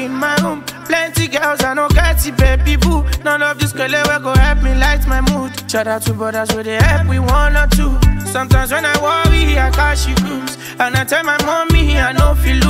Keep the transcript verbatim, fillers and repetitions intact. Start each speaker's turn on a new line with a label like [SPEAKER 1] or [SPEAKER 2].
[SPEAKER 1] in my room. Plenty girls, I know get it, baby boo. None of this girl ever go help me light my mood. Shout out to brothers where they help me one or two. Sometimes when I worry, I cash you cruise. And I tell my mommy I know feel